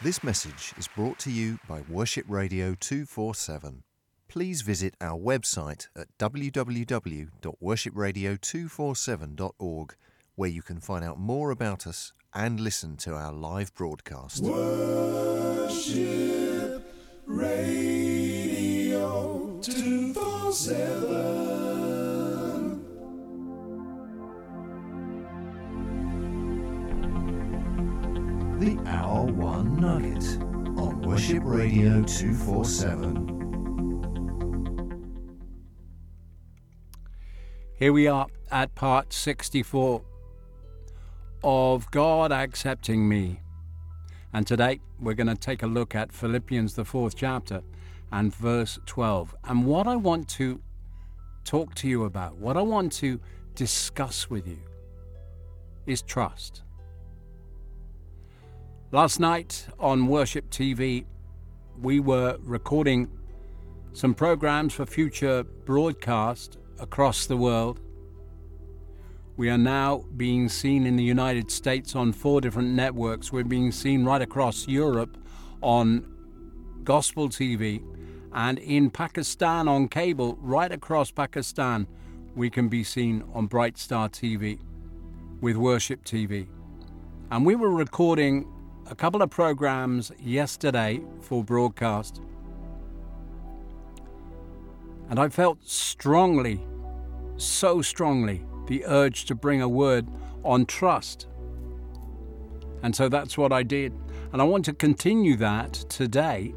This message is brought to you by Worship Radio 247. Please visit our website at www.worshipradio247.org, where you can find out more about us and listen to our live broadcast. Worship Radio 247. The Hour One Nugget on Worship Radio 247. Here we are at part 64 of God Accepting Me. And today we're going to take a look at Philippians, the 4th chapter, and verse 12. And what I want to talk to you about, what I want to discuss with you, is trust. Last night on Worship TV, we were recording some programs for future broadcast across the world. We are now being seen in the United States on 4 different networks. We're being seen right across Europe on Gospel TV, and in Pakistan on cable, right across Pakistan, we can be seen on Bright Star TV with Worship TV. And we were recording a couple of programs yesterday for broadcast, and I felt strongly, so strongly, the urge to bring a word on trust. And so that's what I did. And I want to continue that today,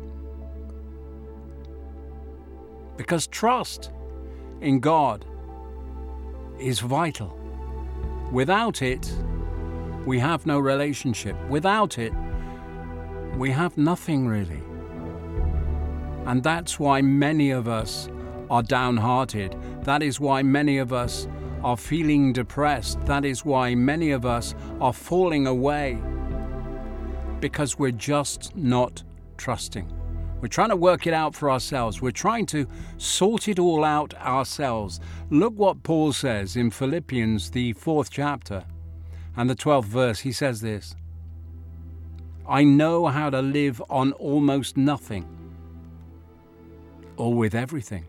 because trust in God is vital. Without it, we have no relationship. Without it, we have nothing really. And that's why many of us are downhearted. That is why many of us are feeling depressed. That is why many of us are falling away, because we're just not trusting. We're trying to work it out for ourselves. We're trying to sort it all out ourselves. Look what Paul says in Philippians, the 4th chapter. And the 12th verse, he says this: I know how to live on almost nothing, or with everything.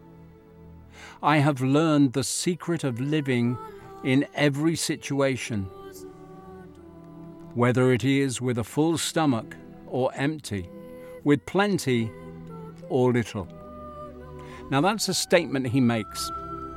I have learned the secret of living in every situation, whether it is with a full stomach or empty, with plenty or little. Now that's a statement he makes.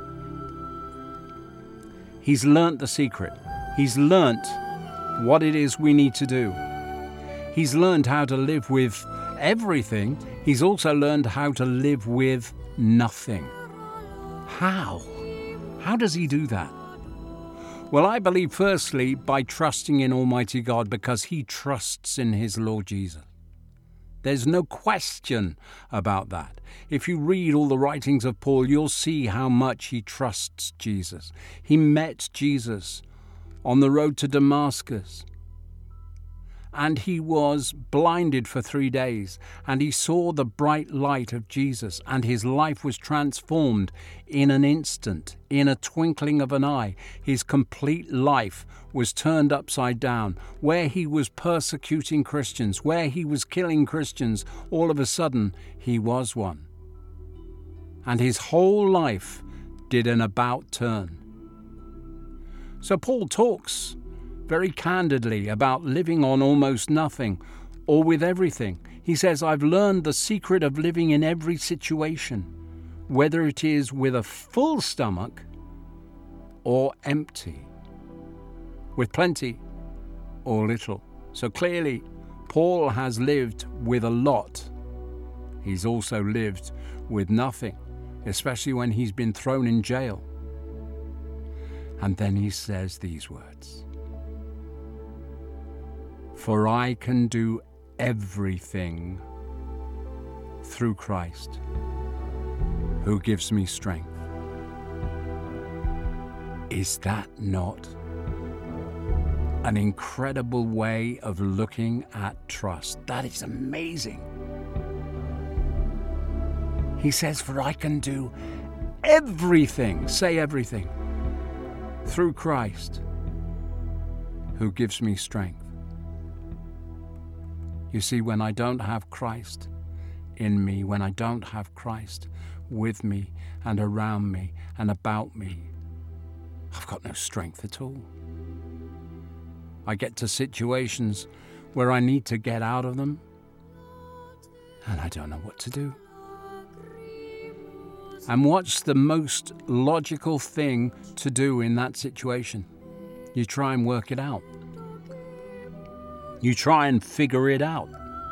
He's learnt the secret. He's learnt what it is we need to do. He's learned how to live with everything. He's also learned how to live with nothing. How? How does he do that? Well, I believe firstly by trusting in Almighty God, because he trusts in his Lord Jesus. There's no question about that. If you read all the writings of Paul, you'll see how much he trusts Jesus. He met Jesus on the road to Damascus, and he was blinded for 3 days, and he saw the bright light of Jesus, and his life was transformed in an instant, in a twinkling of an eye. His complete life was turned upside down. Where he was persecuting Christians, where he was killing Christians, all of a sudden he was one. And his whole life did an about turn. So Paul talks very candidly about living on almost nothing or with everything. He says, I've learned the secret of living in every situation, whether it is with a full stomach or empty, with plenty or little. So clearly, Paul has lived with a lot. He's also lived with nothing, especially when he's been thrown in jail. And then he says these words: For I can do everything through Christ, who gives me strength. Is that not an incredible way of looking at trust? That is amazing. He says, for I can do everything, say everything, through Christ, who gives me strength. You see, when I don't have Christ in me, when I don't have Christ with me and around me and about me, I've got no strength at all. I get to situations where I need to get out of them, and I don't know what to do. And what's the most logical thing to do in that situation? You try and work it out. You try and figure it out.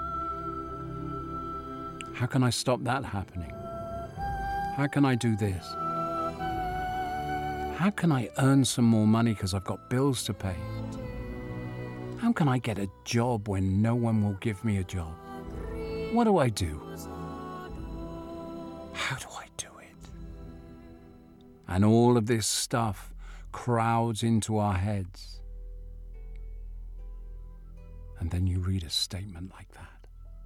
How can I stop that happening? How can I do this? How can I earn some more money because I've got bills to pay? How can I get a job when no one will give me a job? What do I do? How do I do it? And all of this stuff crowds into our heads. And then you read a statement like that.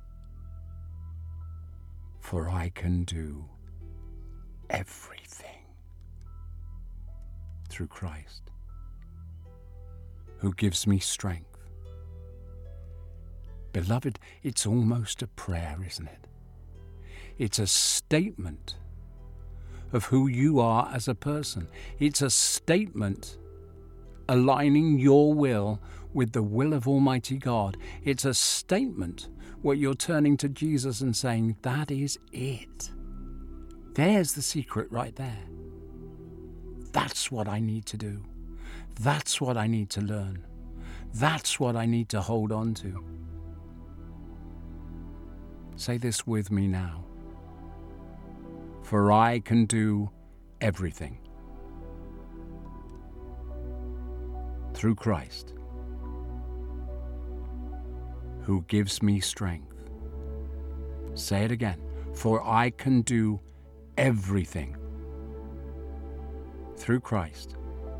For I can do everything through Christ, who gives me strength. Beloved, it's almost a prayer, isn't it? It's a statement of who you are as a person. It's a statement aligning your will with the will of Almighty God. It's a statement where you're turning to Jesus and saying, that is it. There's the secret right there. That's what I need to do. That's what I need to learn. That's what I need to hold on to. Say this with me now. For I can do everything through Christ, who gives me strength. Say it again. For I can do everything through Christ,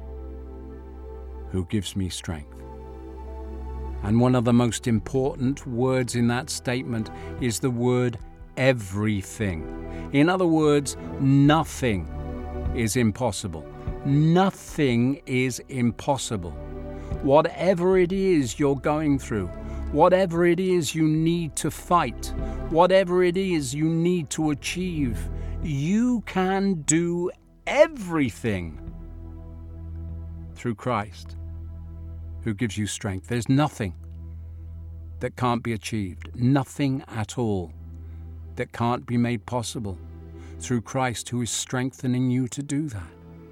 who gives me strength. And one of the most important words in that statement is the word everything. In other words, nothing is impossible. Nothing is impossible. Whatever it is you're going through, whatever it is you need to fight, whatever it is you need to achieve, you can do everything through Christ, who gives you strength. There's nothing that can't be achieved, nothing at all that can't be made possible through Christ, who is strengthening you to do that.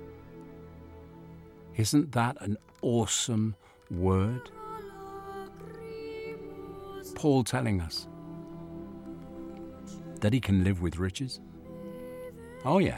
Isn't that an awesome word? Paul telling us that he can live with riches. Oh yeah.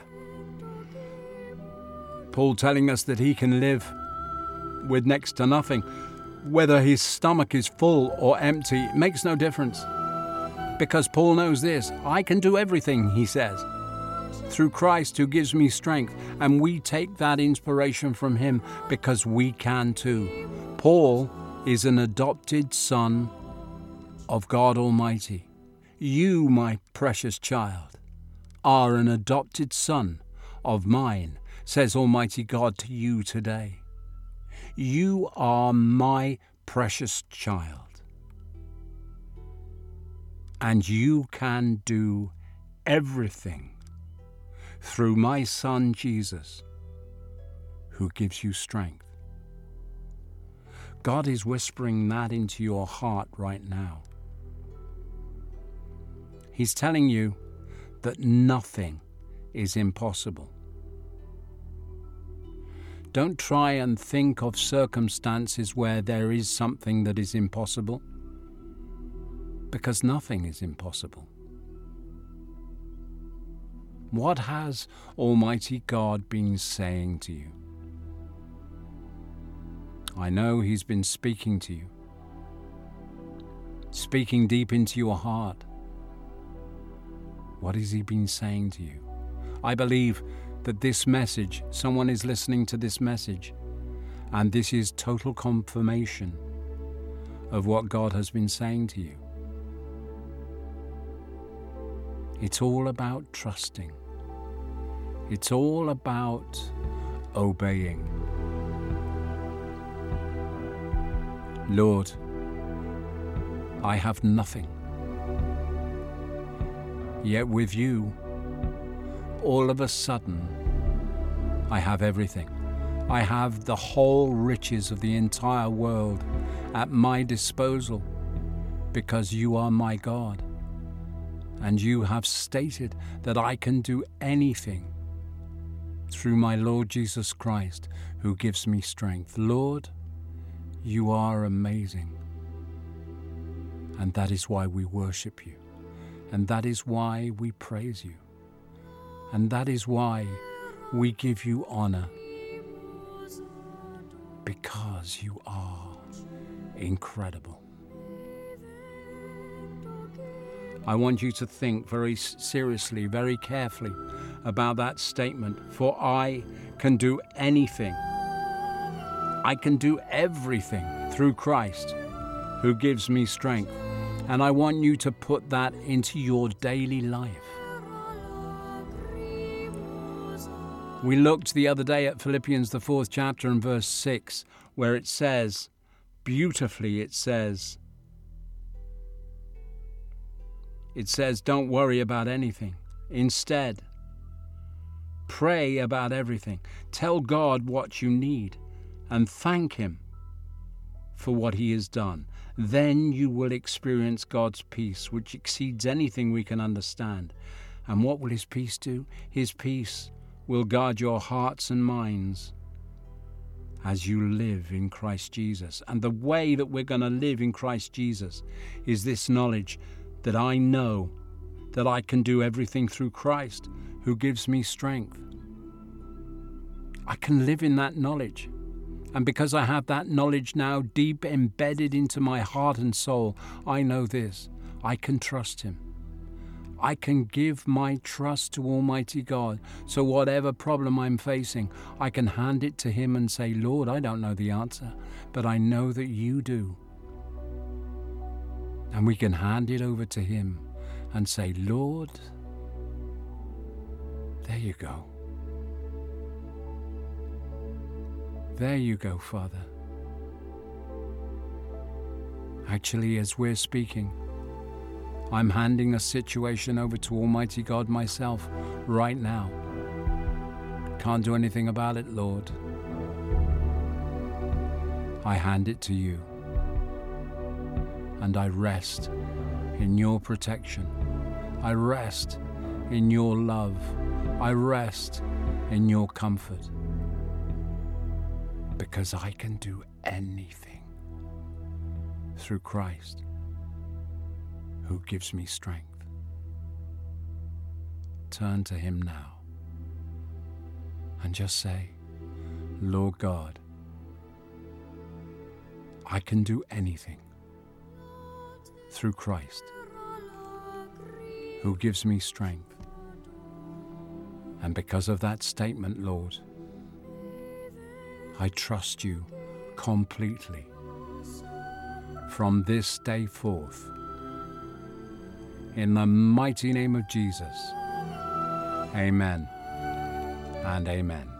Paul telling us that he can live with next to nothing. Whether his stomach is full or empty makes no difference. Because Paul knows this, I can do everything, he says, through Christ who gives me strength. And we take that inspiration from him because we can too. Paul is an adopted son of God Almighty. You, my precious child, are an adopted son of mine, says Almighty God to you today. You are my precious child. And you can do everything through my Son Jesus, who gives you strength. God is whispering that into your heart right now. He's telling you that nothing is impossible. Don't try and think of circumstances where there is something that is impossible, because nothing is impossible. What has Almighty God been saying to you? I know He's been speaking to you, speaking deep into your heart. What has He been saying to you? I believe that this message, someone is listening to this message, and this is total confirmation of what God has been saying to you. It's all about trusting. It's all about obeying. Lord, I have nothing. Yet with you, all of a sudden, I have everything. I have the whole riches of the entire world at my disposal because you are my God. And you have stated that I can do anything through my Lord Jesus Christ, who gives me strength. Lord, you are amazing. And that is why we worship you. And that is why we praise you. And that is why we give you honor. Because you are incredible. I want you to think very seriously, very carefully about that statement. For I can do anything. I can do everything through Christ who gives me strength. And I want you to put that into your daily life. We looked the other day at Philippians, the 4th chapter and verse 6, where it says, beautifully it says, don't worry about anything. Instead, pray about everything. Tell God what you need and thank Him for what He has done. Then you will experience God's peace, which exceeds anything we can understand. And what will His peace do? His peace will guard your hearts and minds as you live in Christ Jesus. And the way that we're going to live in Christ Jesus is this knowledge that I know that I can do everything through Christ who gives me strength. I can live in that knowledge. And because I have that knowledge now deep embedded into my heart and soul, I know this: I can trust Him. I can give my trust to Almighty God. So whatever problem I'm facing, I can hand it to Him and say, Lord, I don't know the answer, but I know that you do. And we can hand it over to Him and say, Lord, there you go. There you go, Father. Actually, as we're speaking, I'm handing a situation over to Almighty God myself right now. Can't do anything about it, Lord. I hand it to you. And I rest in your protection. I rest in your love. I rest in your comfort. Because I can do anything through Christ who gives me strength. Turn to Him now and just say, Lord God, I can do anything through Christ who gives me strength. And because of that statement, Lord, I trust you completely from this day forth. In the mighty name of Jesus, amen and amen.